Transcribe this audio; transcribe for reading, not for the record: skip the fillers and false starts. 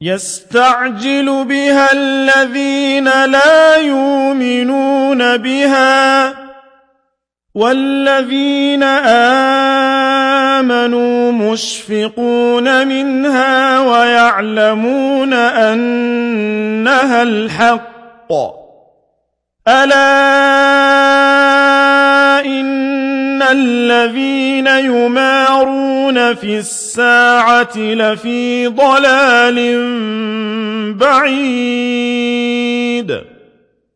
يستعجل بها الذين لا يؤمنون بها والذين آمنوا مشفقون منها ويعلمون أنها الحق ألا إن الذين يمارون في الساعة لفي ضلال بعيد